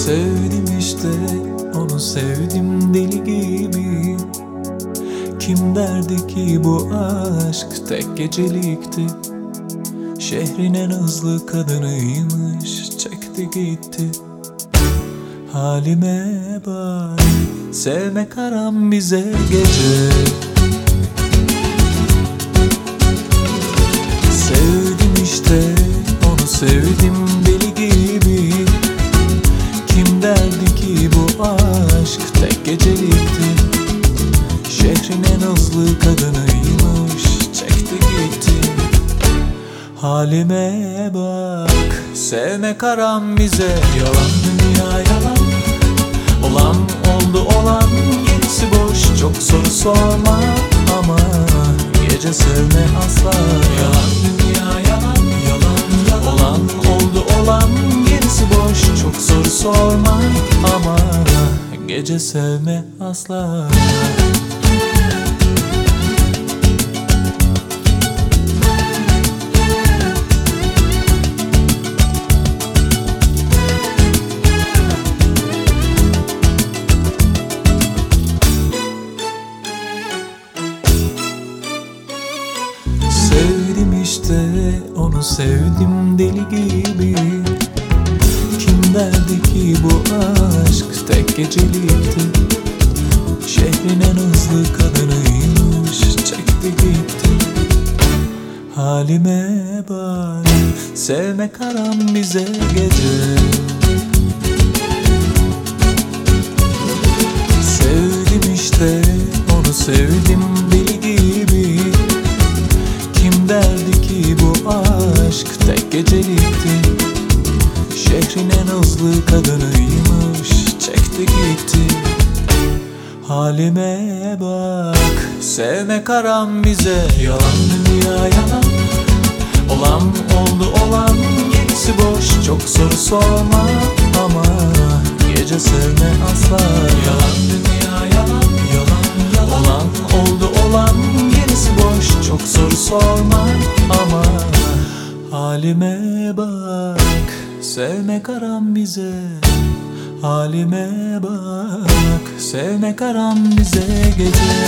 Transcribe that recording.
Sevdim işte, onu sevdim deli gibi. Kim derdi ki bu aşk tek gecelikti? Şehrin en hızlı kadınıymış, çekti gitti. Halime bak, sevmek haram bize gece. Sevdim işte, onu sevdim deli gibi. Kim derdi ki bu aşk tek gecelikti? Şehrin en hızlı kadınıymış, çekti gitti. Halime bak, sevmek haram bize. Yalan dünya yalan, olan oldu olan, gerisi boş, çok soru sorma ama gece sevme asla. Yalan dünya yalan, yalan yalan, olan oldu olan, gerisi boş, çok soru sorma ama gece sevme asla. Sevdim işte, onu sevdim deli gibi. Kim derdi ki bu aşk tek gecelikti? Şehrin en hızlı kadınıymış, çekti gitti. Halime bak, sevmek haram bize gece. Sevdim işte, onu sevdim deli gibi. Kim derdi ki bu aşk tek gecelikti? Şehrin en hızlı kadınıymış, çekti gitti. Halime bak, sevmek haram bize. Yalan dünya yalan, olan oldu olan, gerisi boş, çok soru sorma ama gece sevme asla. Yalan dünya yalan, yalan yalan, olan oldu olan, gerisi boş, çok soru sorma ama halime bak, sevmek haram bize. Halime bak, sevmek haram bize gece.